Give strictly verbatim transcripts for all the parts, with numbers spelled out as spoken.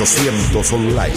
ochocientos Online.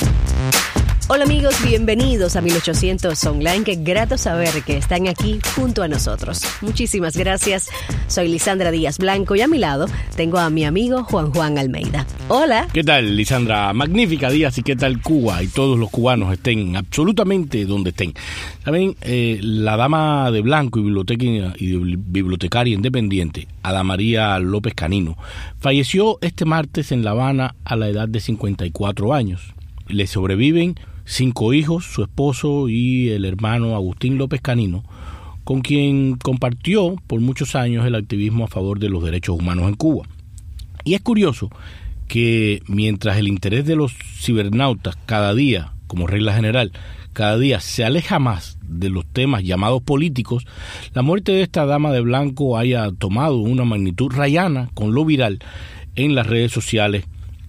Hola amigos, bienvenidos a mil ochocientos Online. Qué grato saber que están aquí junto a nosotros. Muchísimas gracias. Soy Lisandra Díaz Blanco y a mi lado tengo a mi amigo Juan Juan Almeida. Hola. ¿Qué tal, Lisandra? Magnífica Díaz, y qué tal Cuba y todos los cubanos estén absolutamente donde estén. Saben, eh, la dama de blanco y bibliotecaria, y bibliotecaria independiente, Ada María López Canino, falleció este martes en La Habana a la edad de cincuenta y cuatro años. Le sobreviven cinco hijos, su esposo y el hermano Agustín López Canino, con quien compartió por muchos años el activismo a favor de los derechos humanos en Cuba. Y es curioso que mientras el interés de los cibernautas cada día, como regla general, cada día se aleja más de los temas llamados políticos, la muerte de esta dama de blanco haya tomado una magnitud rayana con lo viral en las redes sociales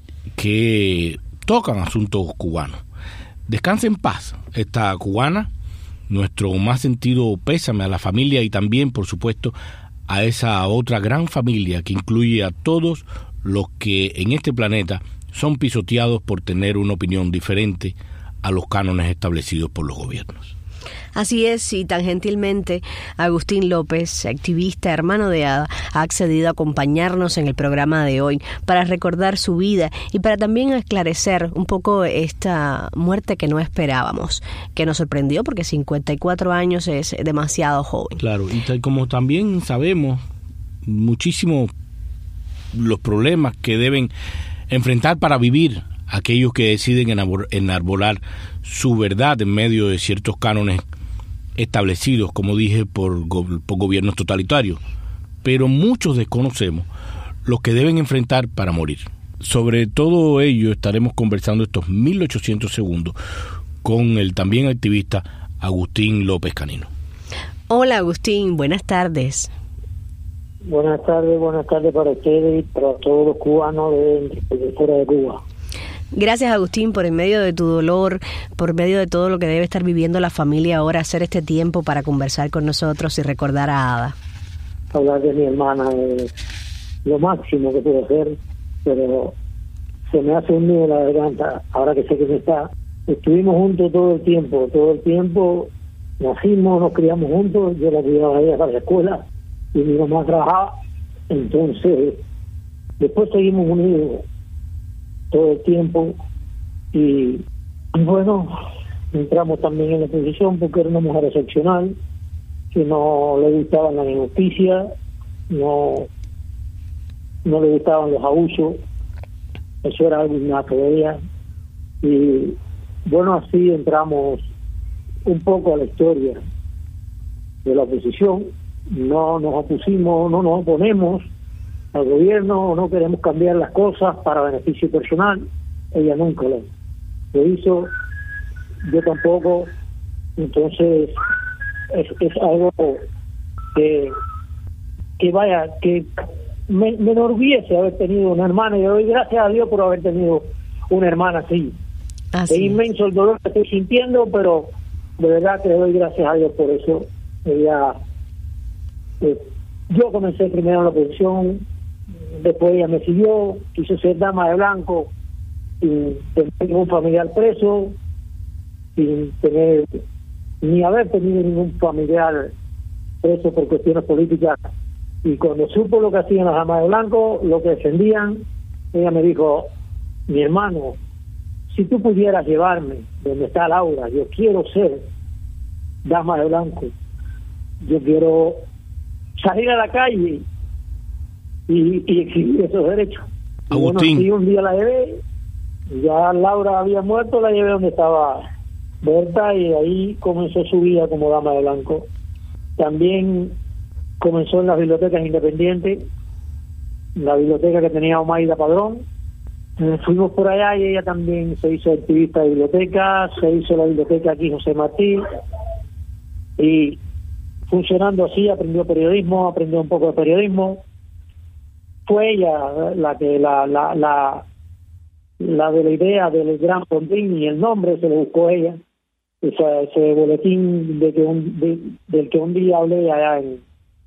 que tocan asuntos cubanos. Descanse en paz esta cubana, nuestro más sentido pésame a la familia y también, por supuesto, a esa otra gran familia que incluye a todos los que en este planeta son pisoteados por tener una opinión diferente a los cánones establecidos por los gobiernos. Así es, y tan gentilmente Agustín López, activista, hermano de Ada, ha accedido a acompañarnos en el programa de hoy para recordar su vida y para también esclarecer un poco esta muerte que no esperábamos, que nos sorprendió porque cincuenta y cuatro años es demasiado joven. Claro, y tal como también sabemos muchísimo los problemas que deben enfrentar para vivir aquellos que deciden enarbolar su verdad en medio de ciertos cánones establecidos, como dije, por, go- por gobiernos totalitarios. Pero muchos desconocemos los que deben enfrentar para morir. Sobre todo ello estaremos conversando estos mil ochocientos segundos con el también activista Agustín López Canino. Hola Agustín, buenas tardes. Buenas tardes, buenas tardes para ustedes y para todos los cubanos de, de fuera de Cuba. Gracias Agustín por en medio de tu dolor, por medio de todo lo que debe estar viviendo la familia ahora, hacer este tiempo para conversar con nosotros y recordar a Ada. Hablar de mi hermana es lo máximo que puedo hacer, pero se me hace un nudo en la garganta ahora que sé que no está. Estuvimos juntos todo el tiempo, todo el tiempo, nacimos, nos criamos juntos, yo la cuidaba a ella para la escuela y mi mamá trabajaba, entonces después seguimos unidos todo el tiempo y, y bueno, entramos también en la posición porque era una mujer excepcional, que no le gustaban las injusticias, no, no le gustaban los abusos, eso era algo innato de ella y bueno, así entramos un poco a la historia de la oposición, no nos opusimos, no nos oponemos al gobierno, no queremos cambiar las cosas para beneficio personal, ella nunca lo, lo hizo, yo tampoco, entonces es, es algo que que vaya, que me, me enorgullece haber tenido una hermana y le doy gracias a Dios por haber tenido una hermana así. Así es inmenso el dolor que estoy sintiendo, pero de verdad que le doy gracias a Dios por eso. Ella, eh, yo comencé primero en la oposición, después ella me siguió, quiso ser dama de blanco sin tener ningún familiar preso, sin tener ni haber tenido ningún familiar preso por cuestiones políticas, y cuando supo lo que hacían las damas de blanco, lo que defendían, ella me dijo: mi hermano, si tú pudieras llevarme donde está Laura, yo quiero ser dama de blanco, yo quiero salir a la calle y, y exigir esos derechos. Y bueno, sí, un día la llevé, ya Laura había muerto, la llevé donde estaba Berta y ahí comenzó su vida como dama de blanco. También comenzó en las bibliotecas independientes, la biblioteca que tenía Omaida Padrón. Eh, fuimos por allá y ella también se hizo activista de biblioteca, se hizo la biblioteca aquí José Martí, y funcionando así aprendió periodismo, aprendió un poco de periodismo. Fue ella la que la la la la de la idea del gran boletín, y el nombre se lo buscó ella, ese, ese boletín de que un, de, del que un día hablé allá en,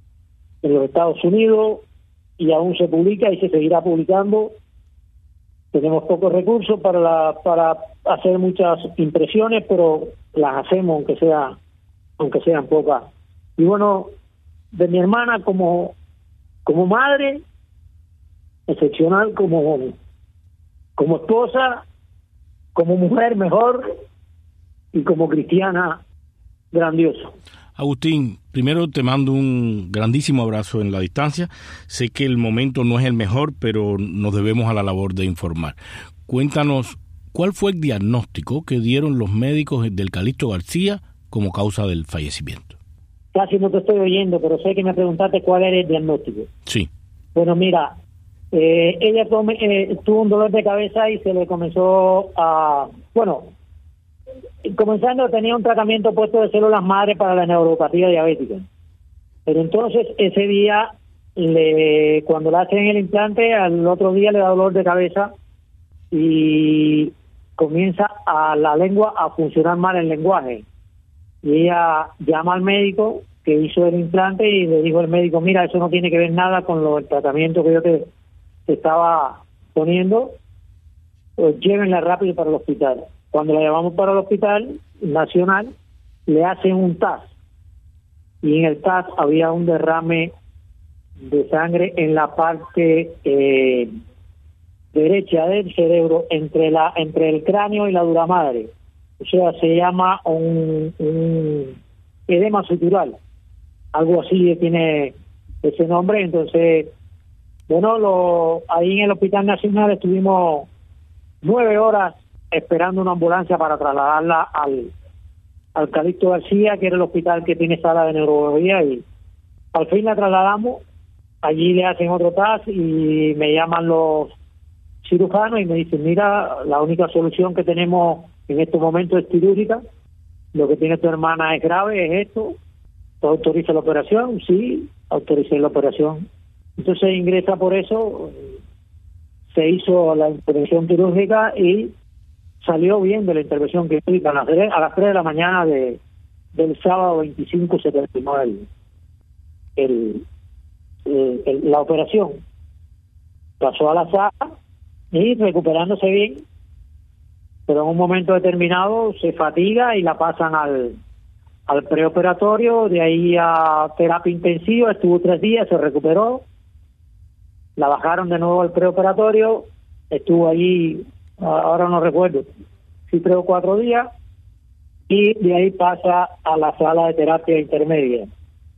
en los Estados Unidos, y aún se publica y se seguirá publicando, tenemos pocos recursos para la, para hacer muchas impresiones, pero las hacemos aunque sea aunque sean pocas. Y bueno, de mi hermana como como madre excepcional, como como esposa, como mujer mejor, y como cristiana grandioso. Agustín, primero te mando un grandísimo abrazo en la distancia. Sé que el momento no es el mejor, pero nos debemos a la labor de informar. Cuéntanos, ¿cuál fue el diagnóstico que dieron los médicos del Calixto García como causa del fallecimiento? Casi no te estoy oyendo, pero sé que me preguntaste cuál era el diagnóstico. Sí. Bueno, mira, eh, ella tome, eh, tuvo un dolor de cabeza y se le comenzó a... Bueno, comenzando tenía un tratamiento puesto de células madre para la neuropatía diabética. Pero entonces ese día, le, cuando le hacen el implante, al otro día le da dolor de cabeza y comienza a la lengua a funcionar mal el lenguaje. Y ella llama al médico que hizo el implante y le dijo al médico, mira, eso no tiene que ver nada con lo, el tratamiento que yo te, te estaba poniendo, pues llévenla rápido para el hospital. Cuando la llevamos para el hospital nacional, le hacen un T A S. Y en el T A S había un derrame de sangre en la parte eh, derecha del cerebro, entre la entre el cráneo y la dura madre. O sea, se llama un, un edema sutural. Algo así tiene ese nombre. Entonces, bueno, lo, ahí en el Hospital Nacional estuvimos nueve horas esperando una ambulancia para trasladarla al, al Calixto García, que era el hospital que tiene sala de neurología, y al fin la trasladamos. Allí le hacen otro T A S y me llaman los cirujanos y me dicen, mira, la única solución que tenemos en este momento es quirúrgica, lo que tiene tu hermana es grave, es esto, ¿tú autorizas la operación? Sí, autoricé la operación. Entonces ingresa por eso, se hizo la intervención quirúrgica y salió bien de la intervención quirúrgica. A las tres, a las tres de la mañana de del sábado veinticinco se terminó el, el, el, el la operación. Pasó a la sala y recuperándose bien, pero en un momento determinado se fatiga y la pasan al, al preoperatorio, de ahí a terapia intensiva, estuvo tres días, se recuperó, la bajaron de nuevo al preoperatorio, estuvo allí, ahora no recuerdo, si tres o cuatro días, y de ahí pasa a la sala de terapia intermedia.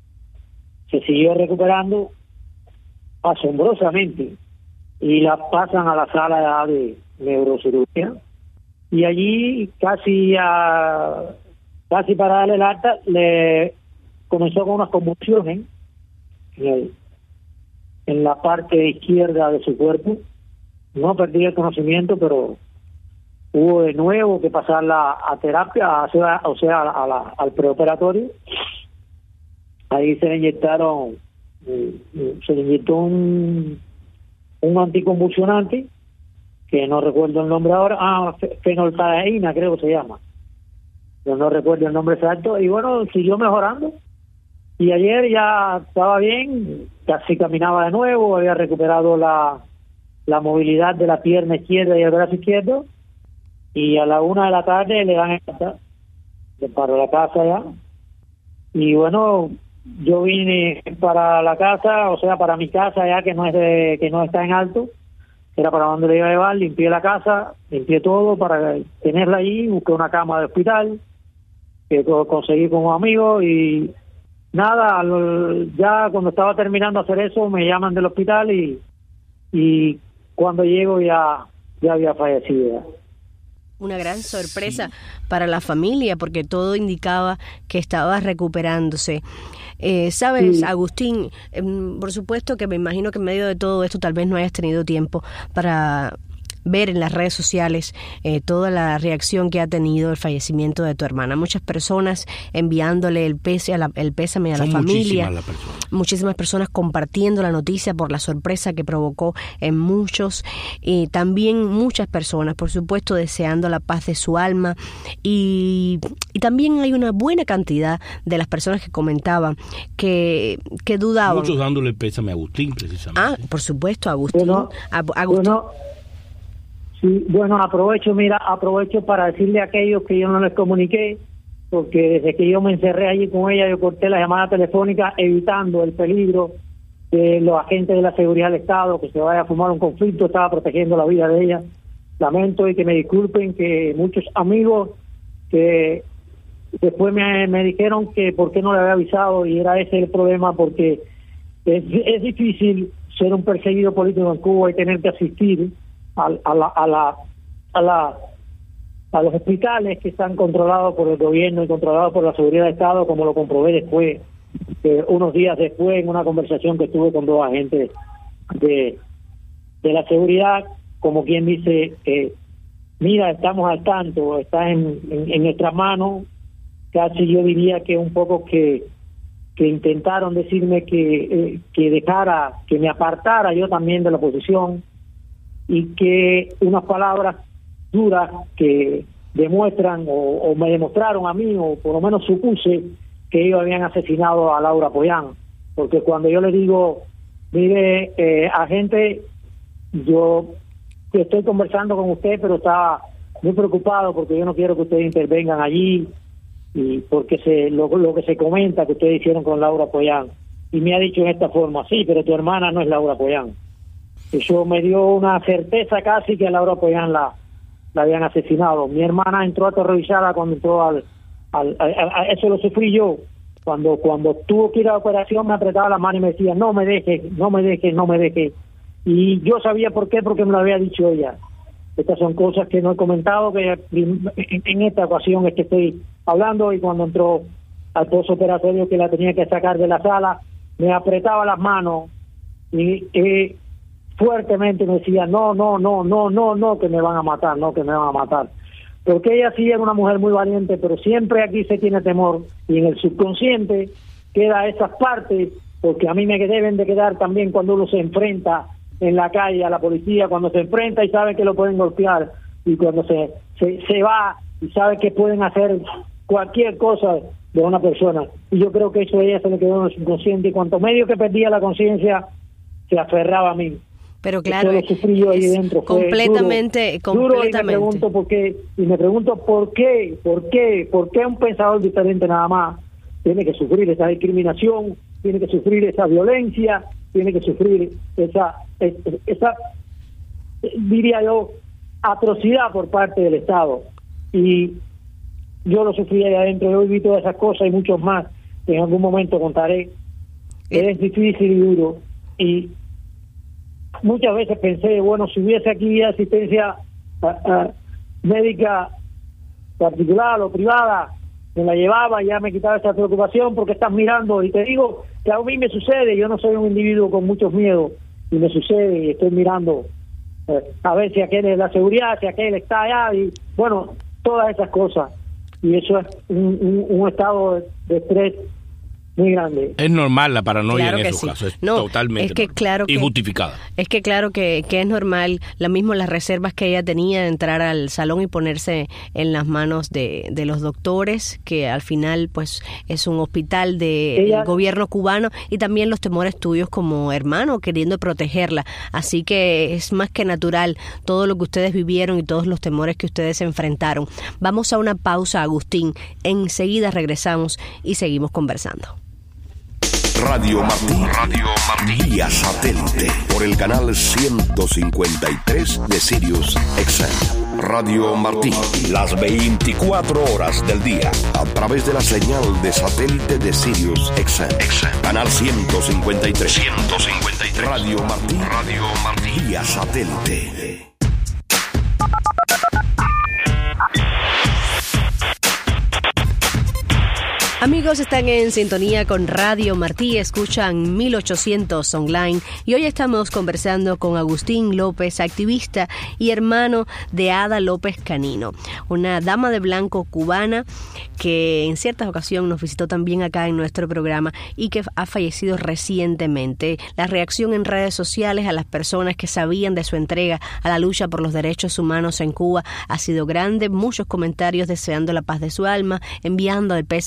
Se siguió recuperando asombrosamente y la pasan a la sala de neurocirugía, y allí casi a, casi para darle el alta le comenzó con unas convulsiones en, el, en la parte izquierda de su cuerpo. No perdí el conocimiento, pero hubo de nuevo que pasarla a terapia, o sea, o sea a la, al preoperatorio. Ahí se le inyectaron, se le inyectó un, un anticonvulsionante, que no recuerdo el nombre ahora, ah, fenoltaleína creo que se llama, pero no recuerdo el nombre exacto, y bueno, siguió mejorando, y ayer ya estaba bien, casi caminaba de nuevo, había recuperado la, la movilidad de la pierna izquierda y el brazo izquierdo, y a la una de la tarde le dan esta, le paro la casa ya, y bueno, yo vine para la casa, o sea, para mi casa ya que no es de, que no está en Alto, era para donde le iba a llevar, limpié la casa, limpié todo para tenerla ahí, busqué una cama de hospital que conseguí con un amigo y nada, ya cuando estaba terminando de hacer eso me llaman del hospital y y cuando llego ya ya había fallecido. Una gran sorpresa sí. para la familia, porque todo indicaba que estaba recuperándose. Eh, Sabes, sí. Agustín, eh, por supuesto que me imagino que en medio de todo esto tal vez no hayas tenido tiempo para ver en las redes sociales eh, toda la reacción que ha tenido el fallecimiento de tu hermana. Muchas personas enviándole el, pese a la, el pésame a Son la familia. Muchísimas, la muchísimas personas compartiendo la noticia por la sorpresa que provocó en muchos. Y también muchas personas, por supuesto, deseando la paz de su alma. Y, y también hay una buena cantidad de las personas que comentaban que, que dudaban. Muchos dándole pésame a Agustín, precisamente. Ah, por supuesto, Agustín. Bueno, a, Agustín. Bueno, Sí, bueno, aprovecho, mira, aprovecho para decirle a aquellos que yo no les comuniqué, porque desde que yo me encerré allí con ella, yo corté la llamada telefónica evitando el peligro de los agentes de la seguridad del Estado, que se vaya a formar un conflicto, estaba protegiendo la vida de ella. Lamento y que me disculpen que muchos amigos que después me, me dijeron que por qué no le había avisado, y era ese el problema, porque es, es difícil ser un perseguido político en Cuba y tener que asistir a, a, la, a, la, a, la, a los hospitales que están controlados por el gobierno y controlados por la seguridad del Estado, como lo comprobé después, eh, unos días después, en una conversación que tuve con dos agentes de, de la seguridad, como quien dice, eh, mira, estamos al tanto, está en, en, en nuestras manos. Casi yo diría que un poco que que intentaron decirme que eh, que dejara, que me apartara yo también de la oposición, y que unas palabras duras que demuestran o, o me demostraron a mí, o por lo menos supuse que ellos habían asesinado a Laura Pollán, porque cuando yo le digo, mire, eh, agente, yo estoy conversando con usted, pero estaba muy preocupado porque yo no quiero que ustedes intervengan allí, y porque se lo, lo que se comenta que ustedes hicieron con Laura Pollán, y me ha dicho en esta forma, sí, pero tu hermana no es Laura Pollán. Eso me dio una certeza casi que a Laura Pollán la, la habían asesinado. Mi hermana entró aterrorizada cuando entró al, al a, a, eso lo sufrí yo, cuando cuando tuvo que ir a la operación me apretaba la mano y me decía, no me dejes, no me dejes, no me dejes, y yo sabía por qué, porque me lo había dicho ella. Estas son cosas que no he comentado, que en esta ocasión es que estoy hablando, y cuando entró al postoperatorio que la tenía que sacar de la sala, me apretaba las manos y, y fuertemente me decía, no, no, no, no, no, no, que me van a matar, no, que me van a matar. Porque ella sí es una mujer muy valiente, pero siempre aquí se tiene temor, y en el subconsciente queda esas partes, porque a mí me deben de quedar también cuando uno se enfrenta en la calle a la policía, cuando se enfrenta y sabe que lo pueden golpear, y cuando se, se, se va y sabe que pueden hacer cualquier cosa de una persona. Y yo creo que eso a ella se le quedó en el subconsciente, y cuanto medio que perdía la conciencia, se aferraba a mí. Pero claro, eso lo sufrí yo ahí dentro. Fue completamente, duro, duro, completamente. y me pregunto por qué, y me pregunto por qué, por qué, por qué un pensador diferente nada más tiene que sufrir esa discriminación, tiene que sufrir esa violencia, tiene que sufrir esa, esa, esa diría yo, atrocidad por parte del Estado. Y yo lo sufrí ahí adentro, yo viví todas esas cosas y muchos más que en algún momento contaré. Es difícil y duro, y muchas veces pensé, bueno, si hubiese aquí asistencia uh, uh, médica particular o privada, me la llevaba y ya me quitaba esa preocupación, porque estás mirando, y te digo que a mí me sucede, yo no soy un individuo con muchos miedos, y me sucede, y estoy mirando eh, a ver si aquel es la seguridad, si aquel está allá, y bueno, todas esas cosas, y eso es un, un, un estado de, de estrés muy grande. Es normal la paranoia, claro en que esos sí. casos, es no, totalmente es que normal. Claro que, y justificada. Es que claro que, que es normal, lo mismo las reservas que ella tenía de entrar al salón y ponerse en las manos de, de los doctores, que al final pues es un hospital del ella, gobierno cubano, y también los temores tuyos como hermano queriendo protegerla, así que es más que natural todo lo que ustedes vivieron y todos los temores que ustedes enfrentaron. Vamos a una pausa, Agustín, enseguida regresamos y seguimos conversando. Radio Martí, Radio Martí, vía satélite, por el canal ciento cincuenta y tres de Sirius X M. Radio Martí, las veinticuatro horas del día, a través de la señal de satélite de Sirius X M. Canal ciento cincuenta y tres. ciento cincuenta y tres. Radio Martí, Radio Martí, vía satélite. Amigos, están en sintonía con Radio Martí, escuchan mil ochocientos online, y hoy estamos conversando con Agustín López, activista y hermano de Ada López Canino, una dama de blanco cubana que en ciertas ocasiones nos visitó también acá en nuestro programa y que ha fallecido recientemente. La reacción en redes sociales a las personas que sabían de su entrega a la lucha por los derechos humanos en Cuba ha sido grande, muchos comentarios deseando la paz de su alma, enviando el pésame a la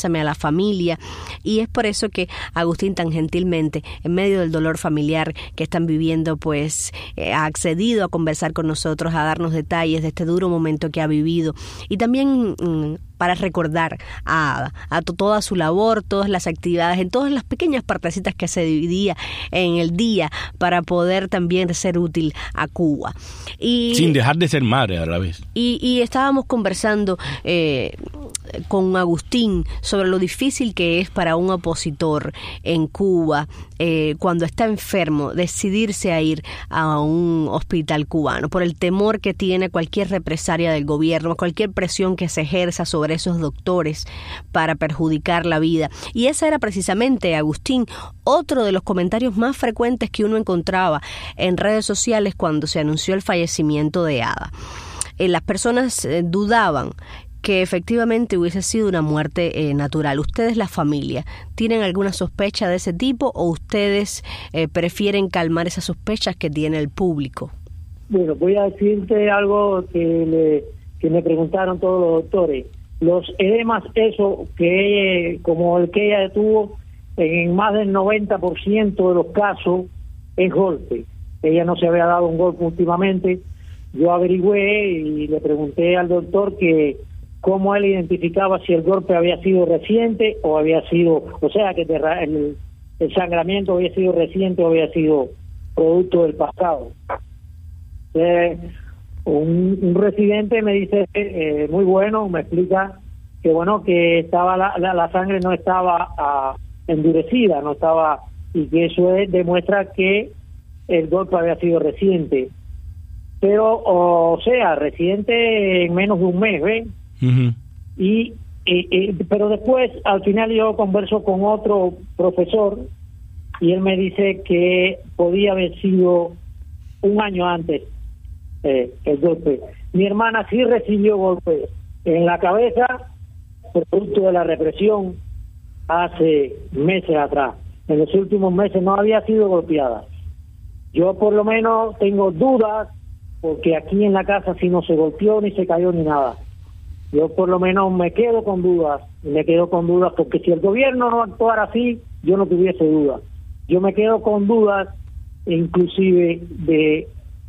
familia, y es por eso que Agustín tan gentilmente, en medio del dolor familiar que están viviendo, pues eh, ha accedido a conversar con nosotros, a darnos detalles de este duro momento que ha vivido, y también mmm, para recordar a Ada, a to- toda su labor, todas las actividades, en todas las pequeñas partecitas que se dividía en el día para poder también ser útil a Cuba. Y, sin dejar de ser madre a la vez. Y, y estábamos conversando eh, con Agustín sobre lo difícil que es para un opositor en Cuba, eh, cuando está enfermo, decidirse a ir a un hospital cubano, por el temor que tiene cualquier represalia del gobierno, cualquier presión que se ejerza sobre esos doctores para perjudicar la vida. Y ese era precisamente, Agustín, otro de los comentarios más frecuentes que uno encontraba en redes sociales cuando se anunció el fallecimiento de Ada. Eh, las personas eh, dudaban que efectivamente hubiese sido una muerte eh, natural. ¿Ustedes, la familia, tienen alguna sospecha de ese tipo o ustedes eh, prefieren calmar esas sospechas que tiene el público? Bueno, voy a decirte algo que, le, que me preguntaron todos los doctores. Los edemas, eso que como el que ella tuvo, en más del noventa por ciento de los casos es golpe. Ella no se había dado un golpe últimamente. Yo averigüé y le pregunté al doctor que cómo él identificaba si el golpe había sido reciente o había sido, o sea, que el, el sangramiento había sido reciente o había sido producto del pasado. Eh, un, un residente me dice, eh, muy bueno, me explica que bueno, que estaba la, la, la sangre no estaba uh, endurecida, no estaba, y que eso es, demuestra que el golpe había sido reciente. Pero, o sea, reciente en menos de un mes, ¿ves? Uh-huh. Y, y, y pero después, al final yo converso con otro profesor y él me dice que podía haber sido un año antes eh, el golpe. Mi hermana sí recibió golpes en la cabeza producto de la represión hace meses atrás. En los últimos meses no había sido golpeada. Yo por lo menos tengo dudas, porque aquí en la casa sí no se golpeó ni se cayó ni nada. Yo por lo menos me quedo con dudas, me quedo con dudas porque si el gobierno no actuara así, yo no tuviese dudas. Yo me quedo con dudas inclusive de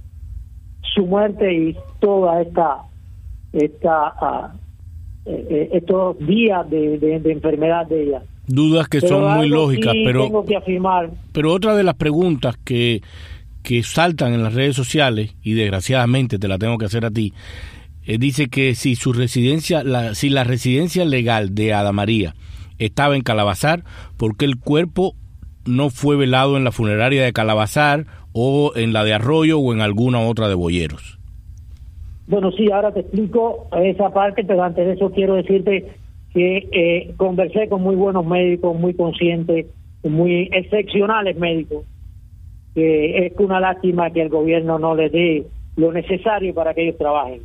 su muerte y toda esta esta uh, eh, estos días de, de, de enfermedad de ella. Dudas que pero son muy lógicas, sí pero tengo que afirmar. Pero otra de las preguntas que que saltan en las redes sociales, y desgraciadamente te la tengo que hacer a ti, eh, dice que si su residencia, la, si la residencia legal de Ada María estaba en Calabazar, ¿por qué el cuerpo no fue velado en la funeraria de Calabazar o en la de Arroyo o en alguna otra de Boyeros? Bueno, sí, ahora te explico esa parte, pero antes de eso quiero decirte que eh, conversé con muy buenos médicos, muy conscientes, muy excepcionales médicos, que es una lástima que el gobierno no les dé lo necesario para que ellos trabajen.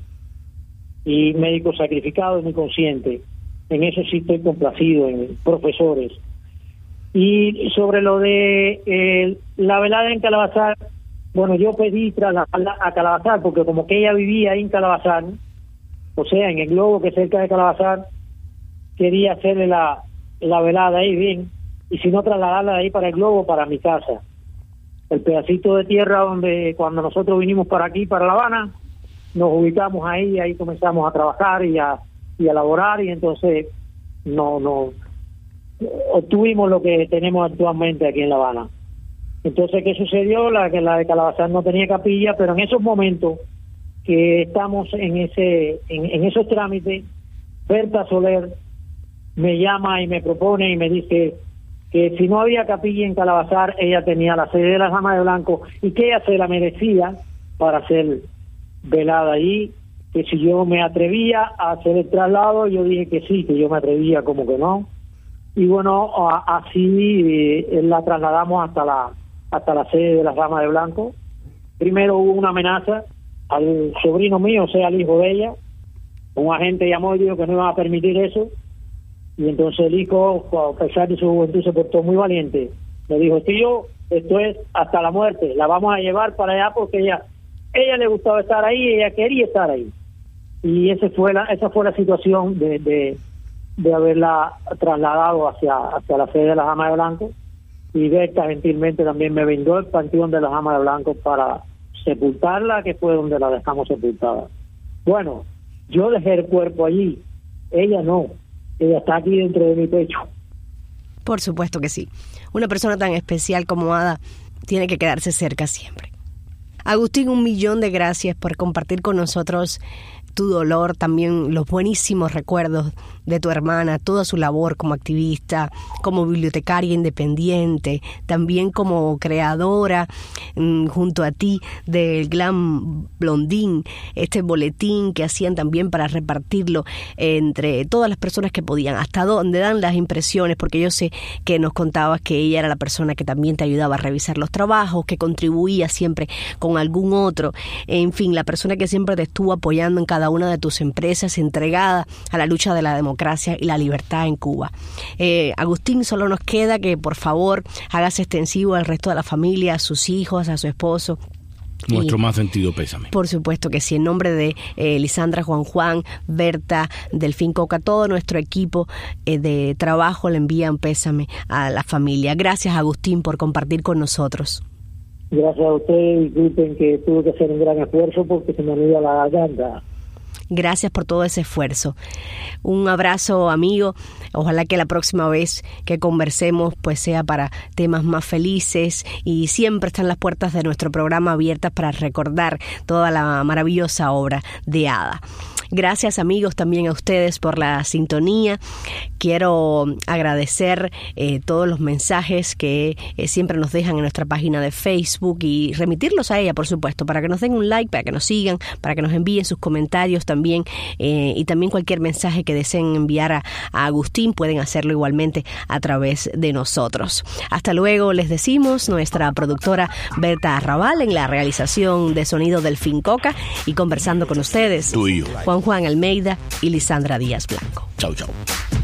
Y médicos sacrificados, muy conscientes. En eso sí estoy complacido, en profesores. Y sobre lo de eh, la velada en Calabazar, bueno, yo pedí trasladarla a Calabazar, porque como que ella vivía ahí en Calabazar, o sea, en el globo que es cerca de Calabazar, quería hacerle la, la velada ahí bien, y si no trasladarla de ahí para el globo, para mi casa. El pedacito de tierra donde cuando nosotros vinimos para aquí, para La Habana, nos ubicamos ahí, ahí comenzamos a trabajar y a, y a laborar, y entonces no, no obtuvimos lo que tenemos actualmente aquí en La Habana. Entonces, ¿qué sucedió? La que la de Calabazar no tenía capilla, pero en esos momentos que estamos en ese en, en esos trámites, Berta Soler me llama y me propone y me dice que si no había capilla en Calabazar, ella tenía la sede de las Damas de Blanco y que ella se la merecía para ser velada allí, que si yo me atrevía a hacer el traslado, yo dije que sí, que yo me atrevía, como que no. Y bueno, a, así eh, la trasladamos hasta la hasta la sede de las Damas de Blanco. Primero hubo una amenaza al sobrino mío, o sea, al hijo de ella. Un agente llamó y dijo que no iban a permitir eso. Y entonces el hijo, a pesar de su juventud, se portó muy valiente. Le dijo, tío, esto es hasta la muerte, la vamos a llevar para allá porque ella ella le gustaba estar ahí, ella quería estar ahí. Y ese fue la esa fue la situación de, de, de haberla trasladado hacia, hacia la sede de las Damas de Blanco, y Berta gentilmente también me brindó el panteón de las Damas de Blanco para sepultarla, que fue donde la dejamos sepultada. Bueno, yo dejé el cuerpo allí, ella no, ella está aquí dentro de mi pecho. Por supuesto que sí. Una persona tan especial como Ada tiene que quedarse cerca siempre. Agustín, un millón de gracias por compartir con nosotros tu dolor, también los buenísimos recuerdos de tu hermana, toda su labor como activista, como bibliotecaria independiente, también como creadora mmm, junto a ti del Glam Blondín, este boletín que hacían también para repartirlo entre todas las personas que podían, hasta donde dan las impresiones, porque yo sé que nos contabas que ella era la persona que también te ayudaba a revisar los trabajos, que contribuía siempre con algún otro, en fin, la persona que siempre te estuvo apoyando en cada una de tus empresas, entregada a la lucha de la democracia y la libertad en Cuba. Eh, Agustín, solo nos queda que por favor hagas extensivo al resto de la familia, a sus hijos, a su esposo. Nuestro y, más sentido pésame. Por supuesto que sí, en nombre de eh, Lisandra, Juan Juan, Berta, Delfín Coca, todo nuestro equipo eh, de trabajo le envía un pésame a la familia. Gracias, Agustín, por compartir con nosotros. Gracias a ustedes, disculpen que tuve que hacer un gran esfuerzo porque se me olvida la garganta. Gracias por todo ese esfuerzo. Un abrazo, amigo. Ojalá que la próxima vez que conversemos pues sea para temas más felices, y siempre están las puertas de nuestro programa abiertas para recordar toda la maravillosa obra de Ada. Gracias, amigos, también a ustedes por la sintonía. Quiero agradecer eh, todos los mensajes que eh, siempre nos dejan en nuestra página de Facebook y remitirlos a ella, por supuesto, para que nos den un like, para que nos sigan, para que nos envíen sus comentarios también, eh, y también cualquier mensaje que deseen enviar a, a Agustín pueden hacerlo igualmente a través de nosotros. Hasta luego, les decimos, nuestra productora Berta Arrabal en la realización de sonido Delfín Coca, y conversando con ustedes, Tú y yo. Juan Juan Almeida y Lisandra Díaz Blanco. Chau, chau.